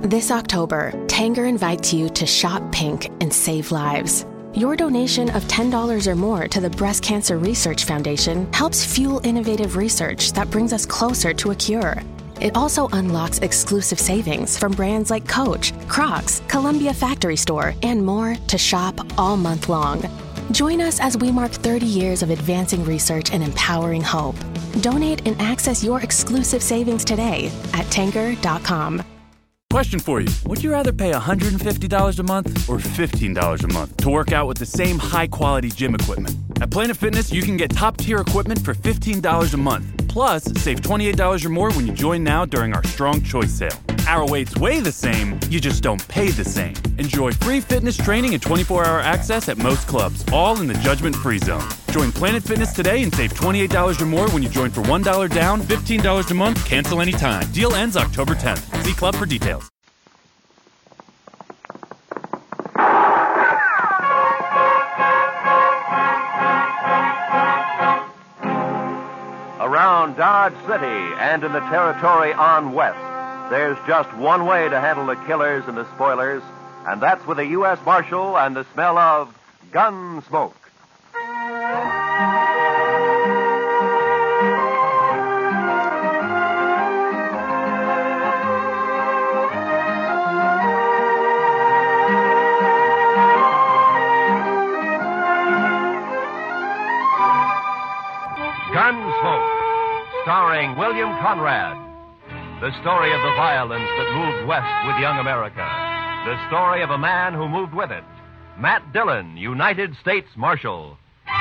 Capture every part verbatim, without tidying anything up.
This October, Tanger invites you to shop pink and save lives. Your donation of ten dollars or more to the Breast Cancer Research Foundation helps fuel innovative research that brings us closer to a cure. It also unlocks exclusive savings from brands like Coach, Crocs, Columbia Factory Store, and more to shop all month long. Join us as we mark thirty years of advancing research and empowering hope. Donate and access your exclusive savings today at tanger dot com. Question for you. Would you rather pay one hundred fifty dollars a month or fifteen dollars a month to work out with the same high-quality gym equipment? At Planet Fitness, you can get top-tier equipment for fifteen dollars a month. Plus, save twenty-eight dollars or more when you join now during our Strong Choice sale. Our weights weigh the same, you just don't pay the same. Enjoy free fitness training and twenty-four hour access at most clubs, all in the judgment-free zone. Join Planet Fitness today and save twenty-eight dollars or more when you join for one dollar down, fifteen dollars a month, cancel anytime. Deal ends October tenth. See club for details. Around Dodge City and in the territory on west, there's just one way to handle the killers and the spoilers, and that's with a U S Marshal and the smell of gun smoke. Gunsmoke, starring William Conrad. The story of the violence that moved west with young America. The story of a man who moved with it. Matt Dillon, United States Marshal.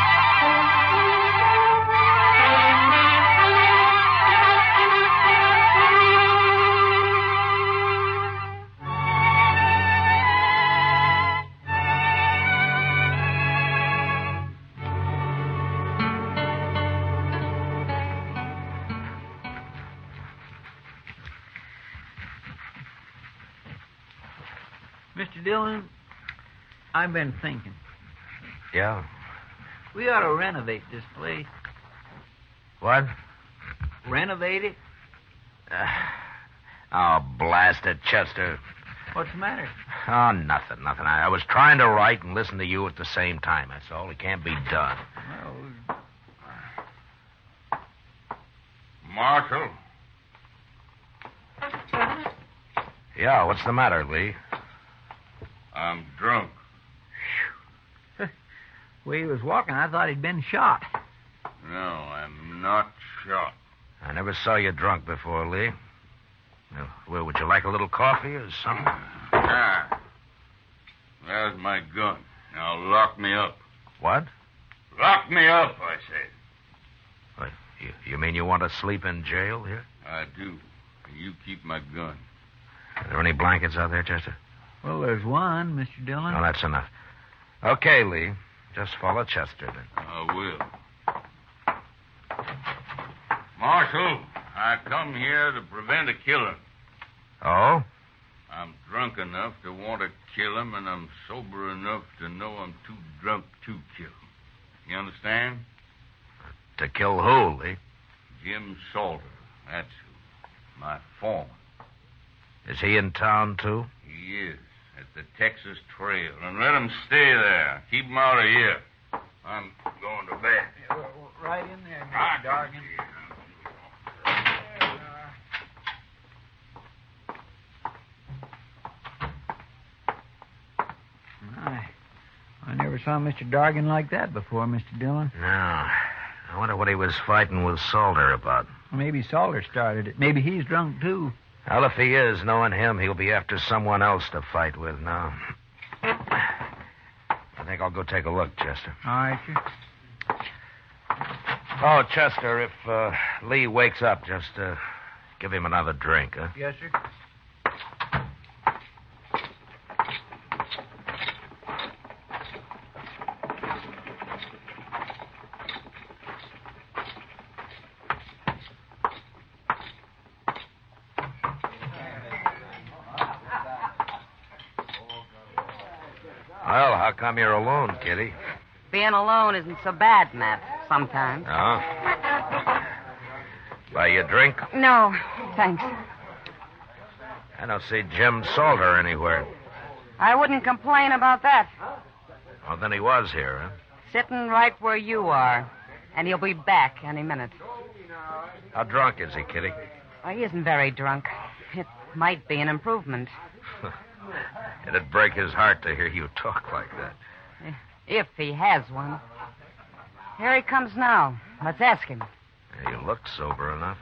Mister Dillon, I've been thinking. Yeah? We ought to renovate this place. What? Renovate it? Uh, oh, blast it, Chester. What's the matter? Oh, nothing, nothing. I, I was trying to write and listen to you at the same time. That's all. It can't be done. Well, Marshal? Yeah, what's the matter, Lee? I'm drunk. the way he was walking, I thought he'd been shot. No, I'm not shot. I never saw you drunk before, Lee. Well, would you like a little coffee or something? Ah. There's my gun. Now lock me up. What? Lock me up, I said. What, you, you mean you want to sleep in jail here? I do. You keep my gun. Are there any blankets out there, Chester? Well, there's one, Mister Dillon. No, that's enough. Okay, Lee. Just follow Chester, then. I will. Marshal, I come here to prevent a killing. Oh? I'm drunk enough to want to kill him, and I'm sober enough to know I'm too drunk to kill him. You understand? To kill who, Lee? Jim Salter. That's who. My foreman. Is he in town, too? He is. At the Texas Trail. And let him stay there. Keep him out of here. I'm going to bed. Yeah, well, right in there, Mister Ah, Dargan. I, I never saw Mister Dargan like that before, Mister Dillon. No. I wonder what he was fighting with Salter about. Maybe Salter started it. Maybe he's drunk, too. Well, if he is, knowing him, he'll be after someone else to fight with now. I think I'll go take a look, Chester. All right, sir. Oh, Chester, if uh, Lee wakes up, just uh, give him another drink, huh? Yes, sir. Well, how come you're alone, Kitty? Being alone isn't so bad, Matt, sometimes. Oh? Buy you a drink? No, thanks. I don't see Jim Salter anywhere. I wouldn't complain about that. Well, then he was here, huh? Sitting right where you are. And he'll be back any minute. How drunk is he, Kitty? Well, he isn't very drunk. It might be an improvement. It'd break his heart to hear you talk like that. If he has one. Here he comes now. Let's ask him. You look sober enough.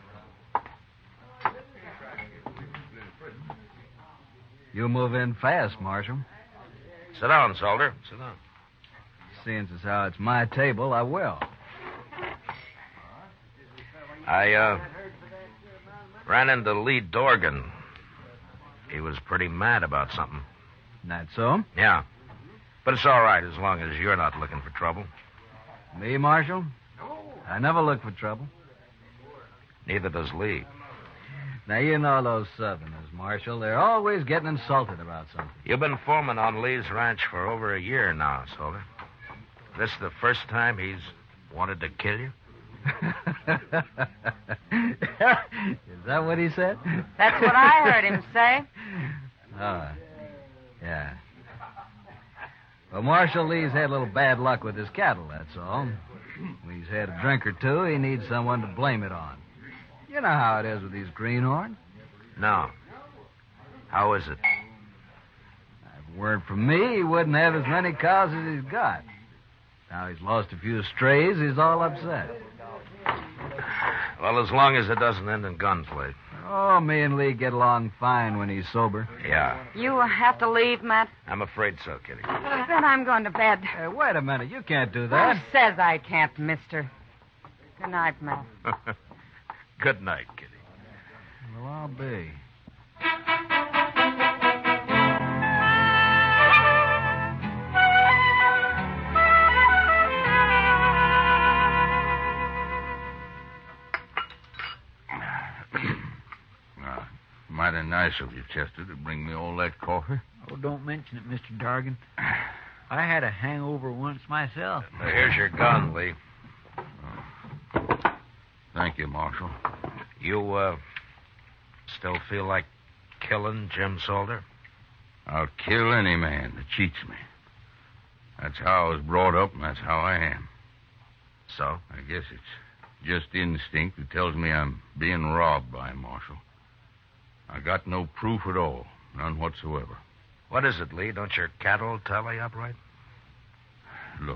You move in fast, Marshal. Sit down, Salter. Sit down. Seeing as how it's my table, I will. I, uh, ran into Lee Dorgan. He was pretty mad about something. That so? Yeah. But it's all right as long as you're not looking for trouble. Me, Marshal? I never look for trouble. Neither does Lee. Now, you know those Southerners, Marshal. They're always getting insulted about something. You've been foreman on Lee's ranch for over a year now, Salter. This the first time he's wanted to kill you? Is that what he said? That's what I heard him say. Oh, yeah. Well, Marshal, Lee's had a little bad luck with his cattle, that's all. When he's had a drink or two, he needs someone to blame it on. You know how it is with these greenhorns. No. How is it? If it weren't for me, he wouldn't have as many cows as he's got. Now he's lost a few strays, he's all upset. Well, as long as it doesn't end in gunplay. Oh, me and Lee get along fine when he's sober. Yeah. You have to leave, Matt? I'm afraid so, Kitty. Then I'm going to bed. Hey, wait a minute. You can't do that. Who says I can't, mister? Good night, Matt. Good night, Kitty. Well, I'll be. Mighty nice of you, Chester, to bring me all that coffee. Oh, don't mention it, Mister Dargan. I had a hangover once myself. Well, here's your gun, Lee. Thank you, Marshal. You, uh, still feel like killing Jim Salter? I'll kill any man that cheats me. That's how I was brought up, and that's how I am. So? I guess it's just instinct that tells me I'm being robbed by him, Marshal. I got no proof at all. None whatsoever. What is it, Lee? Don't your cattle tally up right? Look.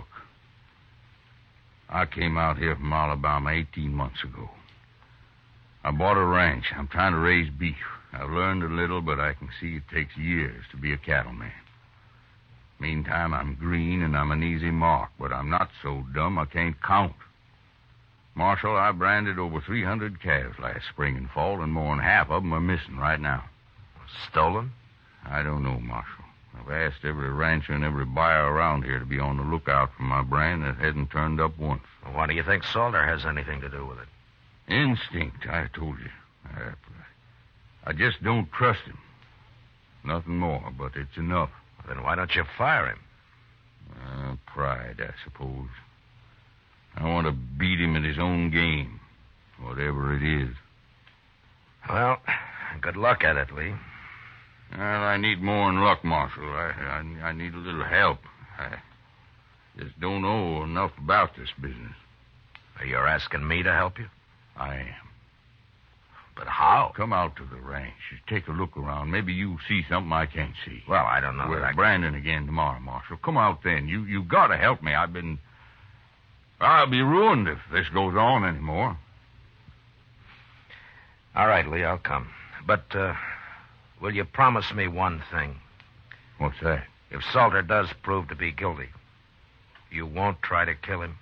I came out here from Alabama eighteen months ago. I bought a ranch. I'm trying to raise beef. I've learned a little, but I can see it takes years to be a cattleman. Meantime, I'm green and I'm an easy mark, but I'm not so dumb I can't count. Marshal, I branded over three hundred calves last spring and fall, and more than half of them are missing right now. Stolen? I don't know, Marshal. I've asked every rancher and every buyer around here to be on the lookout for my brand that hasn't turned up once. Well, why do you think Salter has anything to do with it? Instinct, I told you. I, I just don't trust him. Nothing more, but it's enough. Well, then why don't you fire him? Uh, pride, I suppose. I want to beat him at his own game, whatever it is. Well, good luck at it, Lee. Well, I need more than luck, Marshal. I, I, I need a little help. I just don't know enough about this business. You're asking me to help you? I am. But how? Come out to the ranch. Just take a look around. Maybe you see something I can't see. Well, I don't know. We're that I... branding again tomorrow, Marshal. Come out then. You you got to help me. I've been... I'll be ruined if this goes on anymore. All right, Lee, I'll come. But, uh, will you promise me one thing? What's that? If Salter does prove to be guilty, you won't try to kill him?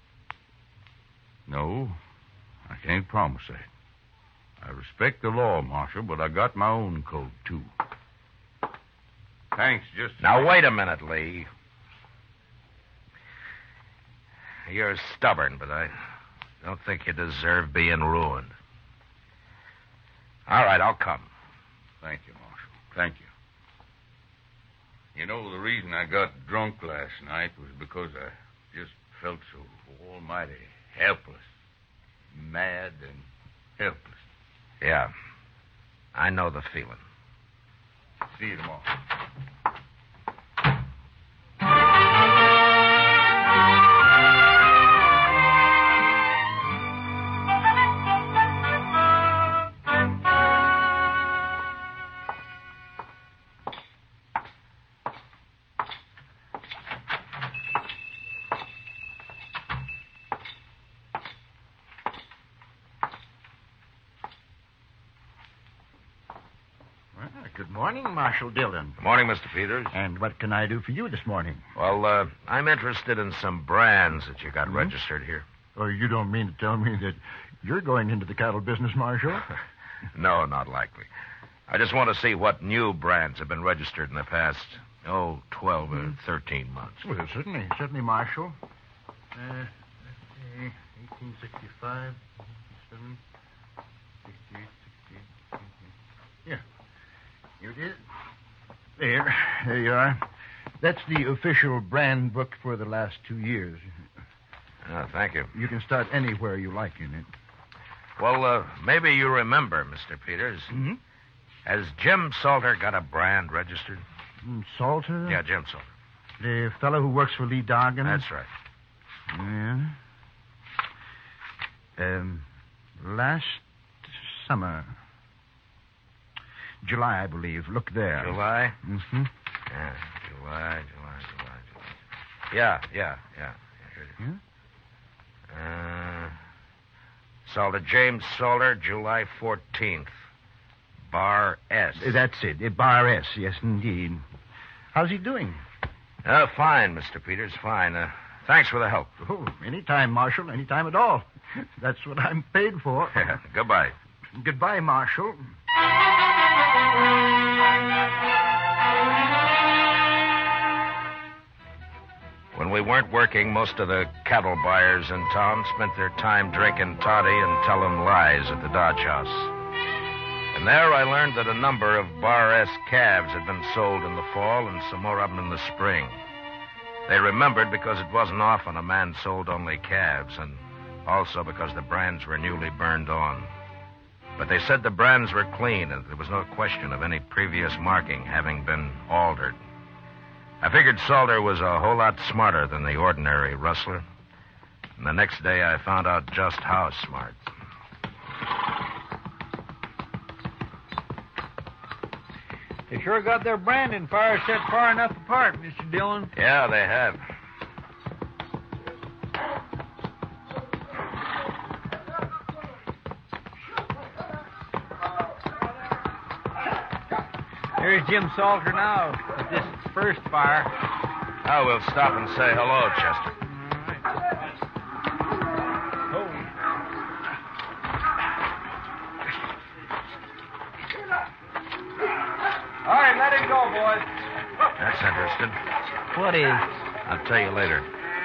No, I can't promise that. I respect the law, Marshal, but I got my own code, too. Thanks, just... Now, wait a minute, Lee. You're stubborn, but I don't think you deserve being ruined. All right, I'll come. Thank you, Marshal. Thank you. You know, the reason I got drunk last night was because I just felt so almighty helpless. Mad and helpless. Yeah, I know the feeling. See you tomorrow. Good morning, Marshal Dillon. Good morning, Mister Peters. And what can I do for you this morning? Well, uh, I'm interested in some brands that you got Hmm? registered here. Oh, you don't mean to tell me that you're going into the cattle business, Marshal? No, not likely. I just want to see what new brands have been registered in the past, oh, twelve or thirteen months. Well, certainly, certainly, Marshal. Uh, eighteen sixty-five, sixty-seven, sixty-eight, sixty-eight. Yeah. Here it is. There. There you are. That's the official brand book for the last two years. Oh, thank you. You can start anywhere you like in it. Well, uh, maybe you remember, Mister Peters. Mm-hmm. Has Jim Salter got a brand registered? Mm, Salter? Yeah, Jim Salter. The fellow who works for Lee Dargan? That's right. Yeah. Um, last summer. July, I believe. Look there. July? Mm-hmm. Yeah, July, July, July, July. Yeah, yeah, yeah. Here it is. Yeah? Uh, Salter, James Salter, July fourteenth. Bar S. Uh, That's it. Uh, Bar S, yes, indeed. How's he doing? Uh, fine, Mister Peters, fine. Uh, thanks for the help. Oh, anytime, Marshal, anytime at all. That's what I'm paid for. Goodbye. Goodbye, Marshal. When we weren't working, most of the cattle buyers in town spent their time drinking toddy and telling lies at the Dodge House. And there I learned that a number of Bar S calves had been sold in the fall and some more of them in the spring. They remembered because it wasn't often a man sold only calves, and also because the brands were newly burned on. But they said the brands were clean, and there was no question of any previous marking having been altered. I figured Salter was a whole lot smarter than the ordinary rustler. And the next day I found out just how smart. They sure got their branding fire set far enough apart, Mister Dillon. Yeah, they have. Here's Jim Salter now at this first fire. Oh, we'll stop and say hello, Chester. All right, let him go, boys. That's interesting. What is? I'll tell you later.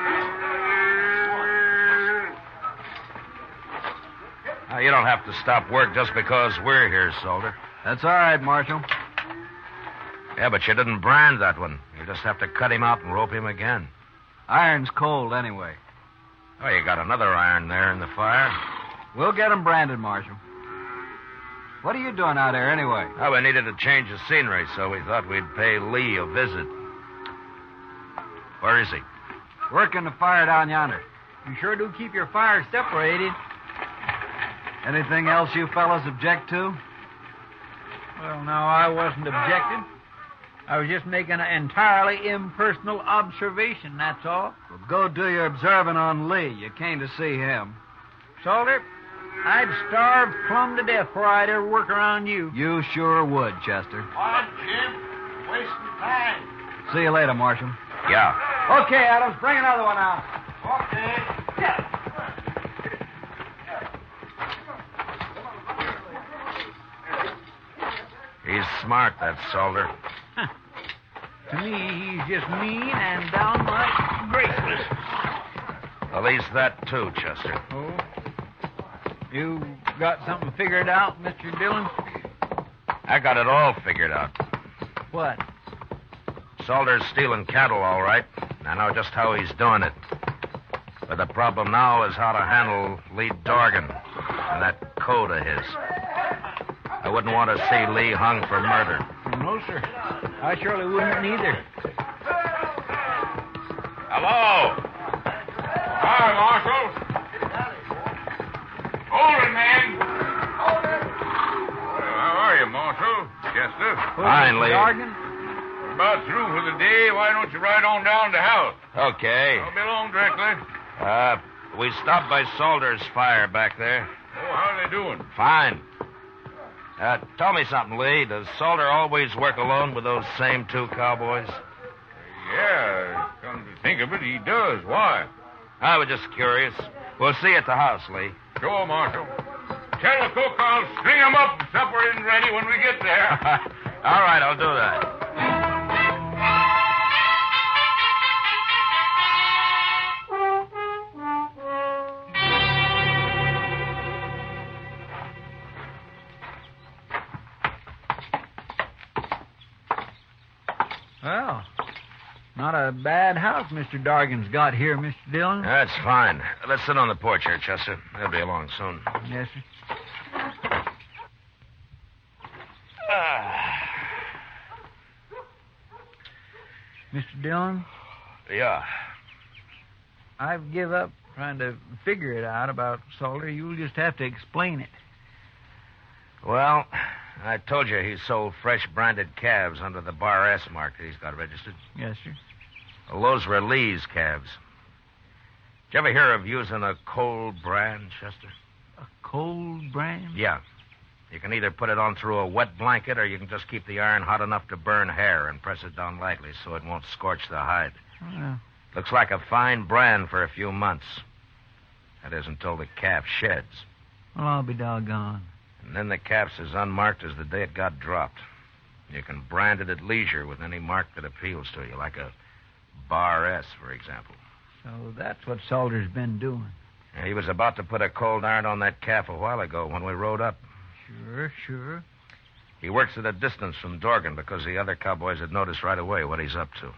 Now, you don't have to stop work just because we're here, Salter. That's all right, Marshal. Yeah, but you didn't brand that one. You just have to cut him out and rope him again. Iron's cold anyway. Oh, you got another iron there in the fire. We'll get him branded, Marshal. What are you doing out there anyway? Oh, we needed a change of scenery, so we thought we'd pay Lee a visit. Where is he? Working the fire down yonder. You sure do keep your fires separated. Anything else you fellas object to? Well, no, I wasn't objecting. I was just making an entirely impersonal observation, that's all. Well, go do your observing on Lee. You came to see him. Salter, I'd starve plumb to death before I'd ever work around you. You sure would, Chester. On, Jim. Wasting time. See you later, Marshal. Yeah. Okay, Adams, bring another one out. Okay. Yeah. He's smart, that Salter. To me, he's just mean and downright graceless. Well, he's that too, Chester. Oh? You got something figured out, Mister Dillon? I got it all figured out. What? Salter's stealing cattle, all right. I know just how he's doing it. But the problem now is how to handle Lee Dorgan and that code of his. I wouldn't want to see Lee hung for murder. No, sir. I surely wouldn't neither. Hello. Hi, Marshal. Hold it, man. Hold it. How are you, Marshal? Chester? Fine, Lee. Dargan? We're about through for the day. Why don't you ride on down to the house? Okay. I'll be along directly. Uh, we stopped by Salter's fire back there. Oh, how are they doing? Fine. Uh, tell me something, Lee. Does Salter always work alone with those same two cowboys? Yeah, come to think of it, he does. Why? I was just curious. We'll see you at the house, Lee. Sure, Marshal. Tell the cook I'll string him up and supper isn't ready when we get there. All right, I'll do that. Well, not a bad house Mister Dargan's got here, Mister Dillon. That's fine. Let's sit on the porch here, Chester. They'll be along soon. Yes, sir. Ah. Mister Dillon, Yeah. I've give up trying to figure it out about Salter. You'll just have to explain it. Well, I told you he sold fresh branded calves under the Bar S mark that he's got registered. Yes, sir. Well, those were Lee's calves. Did you ever hear of using a cold brand, Chester? A cold brand? Yeah. You can either put it on through a wet blanket or you can just keep the iron hot enough to burn hair and press it down lightly so it won't scorch the hide. Well, Looks like a fine brand for a few months. That is until the calf sheds. well, I'll be doggone. And then the calf's as unmarked as the day it got dropped. You can brand it at leisure with any mark that appeals to you, like a Bar S, for example. So that's what Salter's been doing. Yeah, he was about to put a cold iron on that calf a while ago when we rode up. Sure, sure. He works at a distance from Dorgan because the other cowboys had noticed right away what he's up to.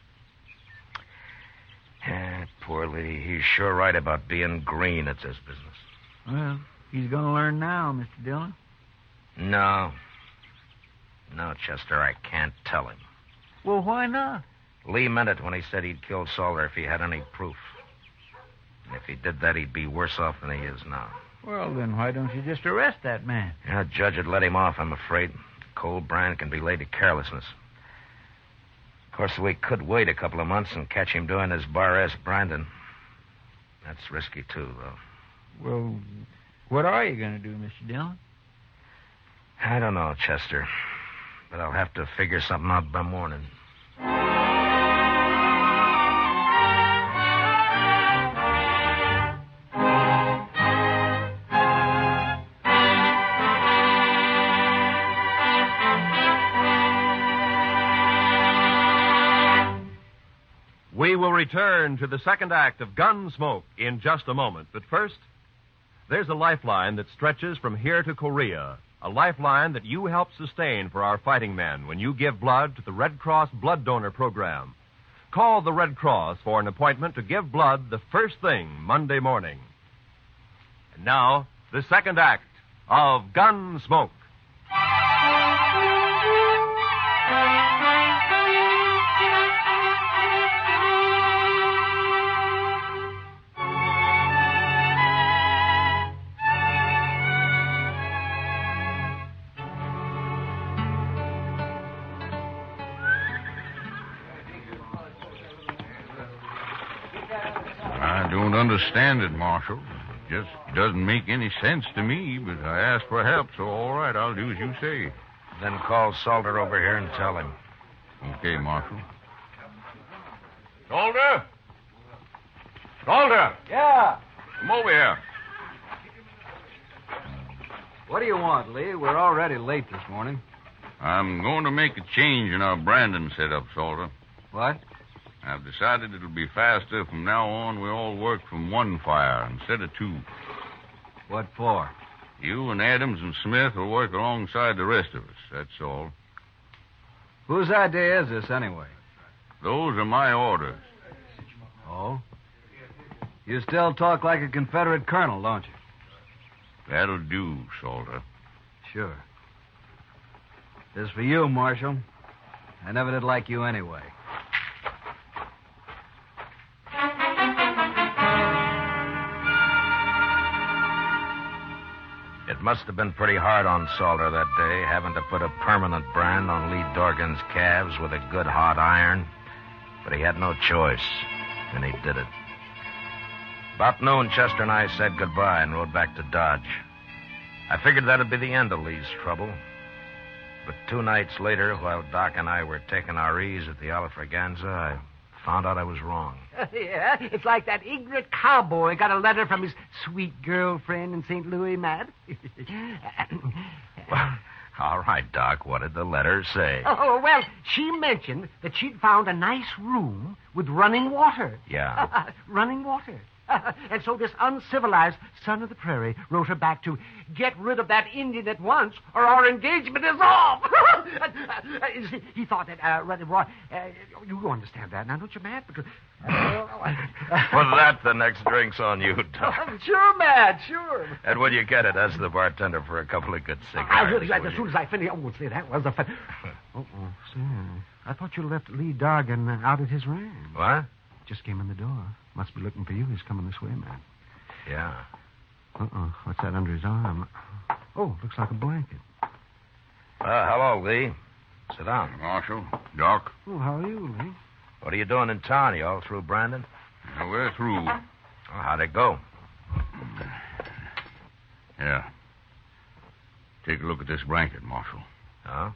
Yeah, poor Lee. He's sure right about being green at this business. Well, he's going to learn now, Mister Dillon. No. No, Chester, I can't tell him. Well, why not? Lee meant it when he said he'd kill Salter if he had any proof. And if he did that, he'd be worse off than he is now. Well, then why don't you just arrest that man? Yeah, the judge would let him off, I'm afraid. Cold brand can be laid to carelessness. Of course, we could wait a couple of months and catch him doing his Bar S branding. That's risky, too, though. Well, what are you going to do, Mister Dillon? I don't know, Chester. But I'll have to figure something out by morning. We will return to the second act of Gunsmoke in just a moment. But first, there's a lifeline that stretches from here to Korea. A lifeline that you help sustain for our fighting men when you give blood to the Red Cross Blood Donor Program. Call the Red Cross for an appointment to give blood the first thing Monday morning. And now, the second act of Gunsmoke. I don't understand it, Marshal. It just doesn't make any sense to me, but I asked for help, so all right, I'll do as you say. Then call Salter over here and tell him. Okay, Marshal. Salter? Salter! Yeah. Come over here. What do you want, Lee? We're already late this morning. I'm going to make a change in our branding setup, Salter. What? I've decided it'll be faster. From now on, we all work from one fire instead of two. What for? You and Adams and Smith will work alongside the rest of us, that's all. Whose idea is this, anyway? Those are my orders. Oh? You still talk like a Confederate colonel, don't you? That'll do, Salter. Sure. This for you, Marshal. I never did like you anyway. It must have been pretty hard on Salter that day, having to put a permanent brand on Lee Dorgan's calves with a good hot iron. But he had no choice, and he did it. About noon, Chester and I said goodbye and rode back to Dodge. I figured that'd be the end of Lee's trouble. But two nights later, while Doc and I were taking our ease at the Alafraganza, I found out I was wrong. Yeah, it's like that ignorant cowboy got a letter from his sweet girlfriend in Saint Louis, Matt. Well, all right, Doc. What did the letter say? Oh, well, she mentioned that she'd found a nice room with running water. Yeah. Running water. And so this uncivilized son of the prairie wrote her back to get rid of that Indian at once, or our engagement is off. He thought that, uh, rather, uh, you understand that now, don't you, Matt? Because, uh, For that, the next drink's on you, Doc. Sure, Matt, sure. And when you get it, ask the bartender for a couple of good I cigars. will, as will soon you? as I finish. Oh, see, that was a fun. Oh, oh, see, I thought you left Lee Dorgan uh, out at his ranch. What? Just came in the door. Must be looking for you. He's coming this way, Matt. Yeah. Uh-uh. What's that under his arm? Oh, looks like a blanket. Uh, hello, Lee. Sit down. Marshal, Doc. Oh, how are you, Lee? What are you doing in town? You all through, Brandon? Yeah, we're through. Well, how'd it go? Yeah. Take a look at this blanket, Marshal. Huh?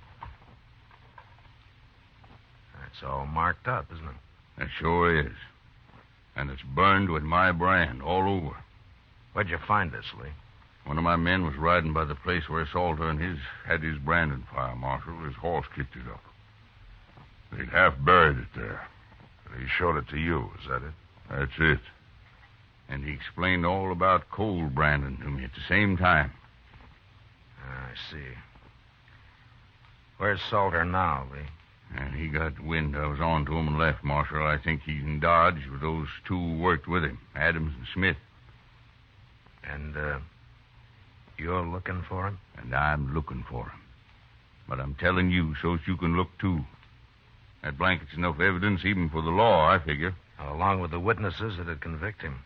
It's all marked up, isn't it? It sure is. And it's burned with my brand all over. Where'd you find this, Lee? One of my men was riding by the place where Salter and his had his branding fire, Marshal. His horse kicked it up. They'd half buried it there. He showed it to you, is that it? That's it. And he explained all about cold branding to me at the same time. I see. Where's Salter now, Lee? And he got wind I was on to him and left, Marshal. I think he's in Dodge with those two who worked with him, Adams and Smith. And, uh, you're looking for him? And I'm looking for him. But I'm telling you so that you can look, too. That blanket's enough evidence even for the law, I figure. Along with the witnesses that'd convict him.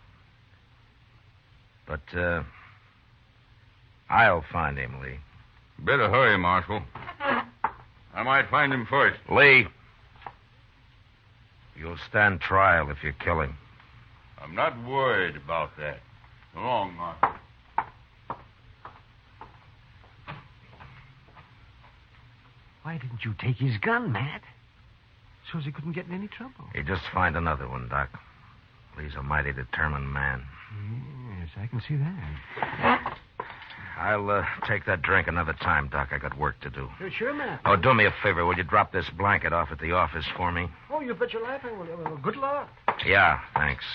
But, uh, I'll find him, Lee. Better hurry, Marshal. I might find him first. Lee, you'll stand trial if you kill him. I'm not worried about that. So long, Marshal. Why didn't you take his gun, Matt? Shows he couldn't get in any trouble. You just find another one, Doc. Lee's a mighty determined man. Yes, I can see that. I'll uh, take that drink another time, Doc. I got work to do. You're sure, Matt? Oh, do me a favor. Will you drop this blanket off at the office for me? Oh, you bet your life I will. Well, good luck. Yeah, thanks.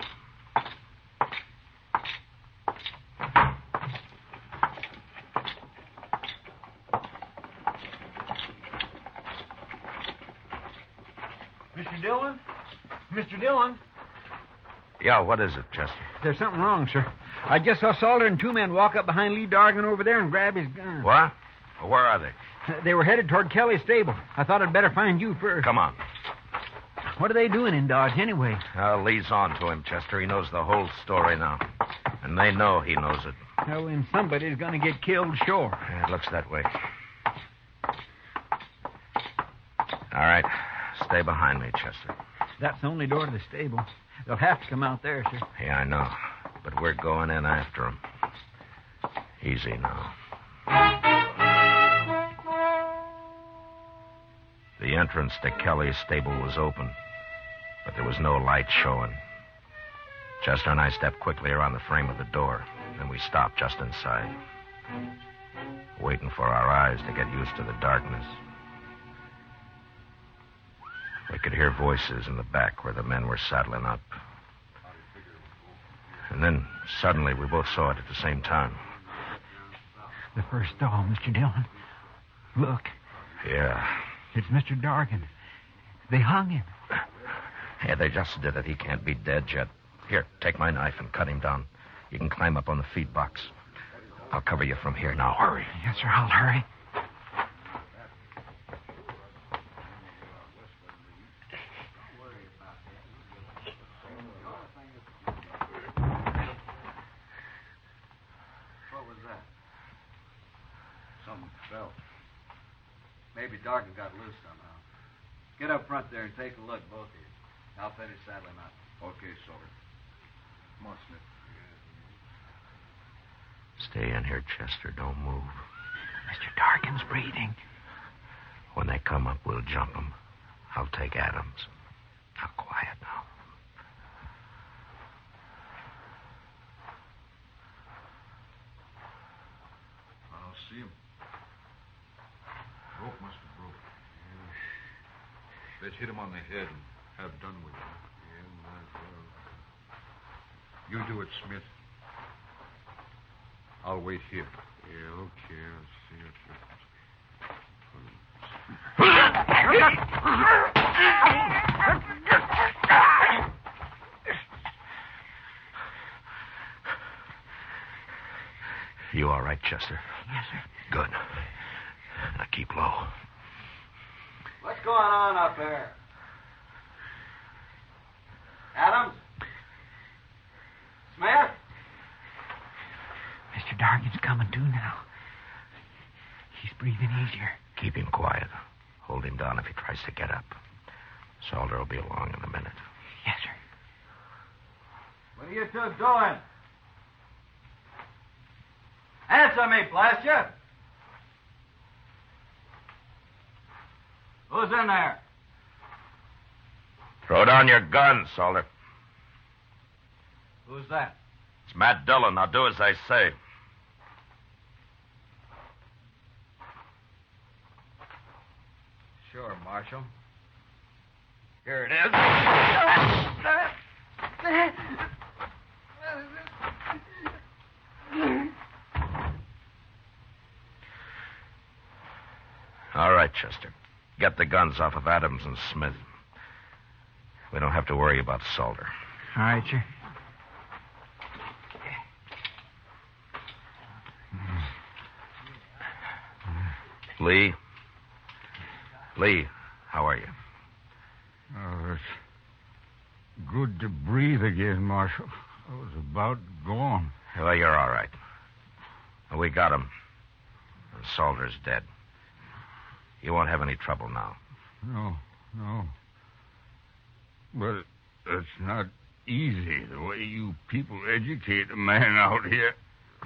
Mister Dillon? Mister Dillon? Yeah, what is it, Chester? There's something wrong, sir. I just saw Salter and two men walk up behind Lee Dorgan over there and grab his gun. What? Well, where are they? They were headed toward Kelly's stable. I thought I'd better find you first. Come on. What are they doing in Dodge, anyway? Uh, Lee's on to him, Chester. He knows the whole story now. And they know he knows it. Well, then somebody's going to get killed, sure. Yeah, it looks that way. All right. Stay behind me, Chester. That's the only door to the stable. They'll have to come out there, sir. Yeah, I know. But we're going in after them. Easy now. The entrance to Kelly's stable was open, but there was no light showing. Chester and I stepped quickly around the frame of the door, and we stopped just inside, waiting for our eyes to get used to the darkness. We could hear voices in the back where the men were saddling up. And then, suddenly, we both saw it at the same time. The first stall, Mister Dillon. Look. Yeah. It's Mister Dorgan. They hung him. Yeah, they just did it. He can't be dead yet. Here, take my knife and cut him down. You can climb up on the feed box. I'll cover you from here now. Hurry. Yes, sir, I'll hurry. Bill. Maybe Dargan got loose somehow. Get up front there and take a look, both of you. I'll finish saddling up. Okay, Salter. Come on, Smith. Stay in here, Chester. Don't move. Mister Dargan's breathing. When they come up, we'll jump them. I'll take Adams. Now, quiet now. I'll see him. Rope must have broke. Let's hit him on the head and have done with it. Yeah, might as well. You do it, Smith. I'll wait here. Yeah, okay. I'll see what You all right, Chester? Yes, sir. Good. Now keep low. What's going on up there? Adams? Smith? Mister Dargan's coming to now. He's breathing easier. Keep him quiet. Hold him down if he tries to get up. Salter will be along in a minute. Yes, sir. What are you two doing? Answer me, blast you! Who's in there? Throw down your gun, Salter. Who's that? It's Matt Dillon. Now do as I say. Sure, Marshal. Here it is. All right, Chester. Get the guns off of Adams and Smith. We don't have to worry about Salter. All right, sir. Lee? Lee, how are you? Oh, it's good to breathe again, Marshal. I was about gone. Well, you're all right. We got him. And Salter's dead. You won't have any trouble now. No, no. But it's not easy the way you people educate a man out here.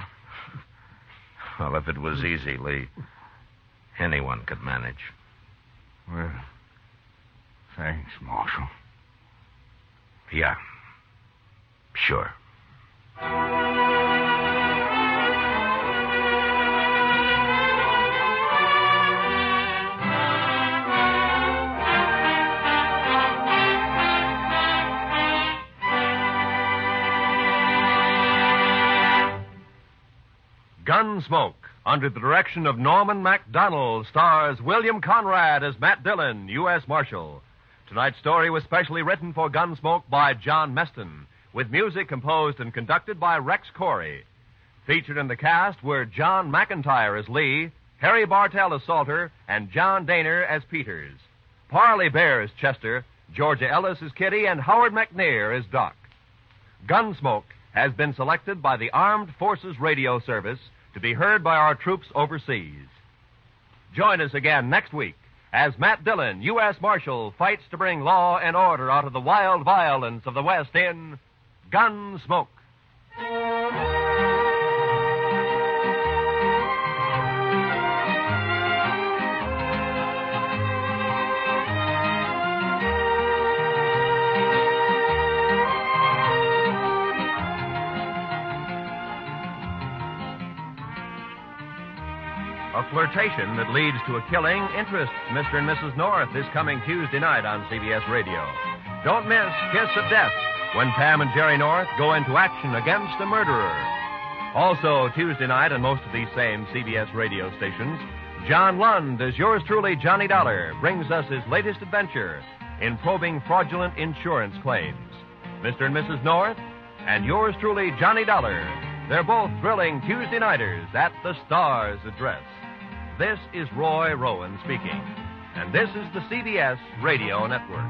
Well, if it was easy, Lee, anyone could manage. Well, thanks, Marshal. Yeah, sure. Gunsmoke, under the direction of Norman MacDonald, stars William Conrad as Matt Dillon, U S Marshal. Tonight's story was specially written for Gunsmoke by John Meston, with music composed and conducted by Rex Corey. Featured in the cast were John McIntyre as Lee, Harry Bartell as Salter, and John Daner as Peters. Parley Bear as Chester, Georgia Ellis as Kitty, and Howard McNair as Doc. Gunsmoke has been selected by the Armed Forces Radio Service to be heard by our troops overseas. Join us again next week as Matt Dillon, U S Marshal, fights to bring law and order out of the wild violence of the West in Gunsmoke. A flirtation that leads to a killing interests Mister and Missus North this coming Tuesday night on C B S Radio. Don't miss Kiss of Death when Pam and Jerry North go into action against a murderer. Also, Tuesday night on most of these same C B S radio stations, John Lund, as yours truly, Johnny Dollar, brings us his latest adventure in probing fraudulent insurance claims. Mister and Missus North and yours truly, Johnny Dollar. They're both thrilling Tuesday nighters at the Star's address. This is Roy Rowan speaking, and this is the C B S Radio Network.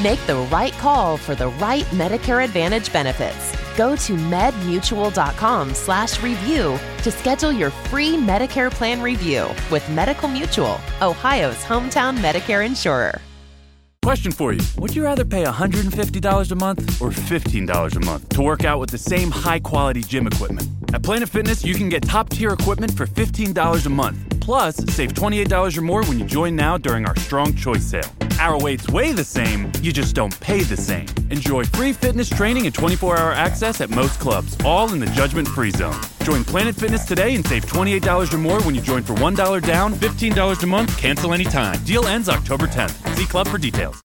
Make the right call for the right Medicare Advantage benefits. Go to medmutual.com slash review to schedule your free Medicare plan review with Medical Mutual, Ohio's hometown Medicare insurer. Question for you. Would you rather pay one hundred fifty dollars a month or fifteen dollars a month to work out with the same high-quality gym equipment? At Planet Fitness, you can get top-tier equipment for fifteen dollars a month. Plus, save twenty-eight dollars or more when you join now during our Strong Choice sale. Our weights weigh the same, you just don't pay the same. Enjoy free fitness training and twenty-four hour access at most clubs, all in the judgment-free zone. Join Planet Fitness today and save twenty-eight dollars or more when you join for one dollar down, fifteen dollars a month, cancel anytime. Deal ends October tenth. See club for details.